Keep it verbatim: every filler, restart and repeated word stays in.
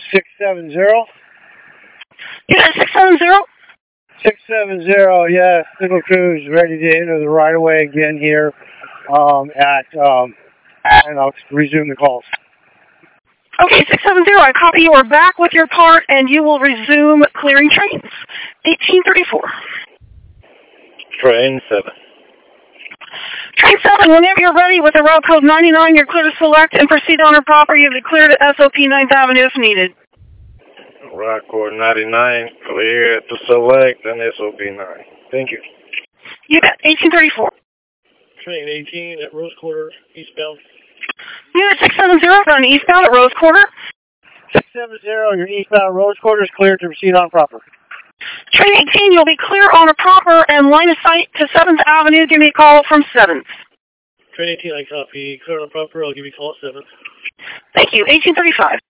six seven zero. Unit six seven zero? six seven zero, yeah. Signal crew is ready to enter the right of way again here um, at, um, and I'll resume the calls. Okay, six seven zero, I copy you are back with your part, and you will resume clearing trains. eighteen thirty-four. Train seven. Train seven, whenever you're ready with the road code ninety-nine, you're clear to select and proceed on the property. You'll be cleared at S O P ninth Avenue if needed. Route code ninety-nine, clear to select and S O P nine. Thank you. You got eighteen thirty-four. Train eighteen at Rose Quarter, eastbound. Unit six seven zero, going eastbound at Rose Quarter. six seven zero, your eastbound Rose Quarter is cleared to proceed on proper. Train eighteen, you'll be clear on a proper and line of sight to seventh Avenue. Give me a call from seventh. Train eighteen, I copy. Clear on proper, I'll give you a call at seventh. Thank you. eighteen thirty-five.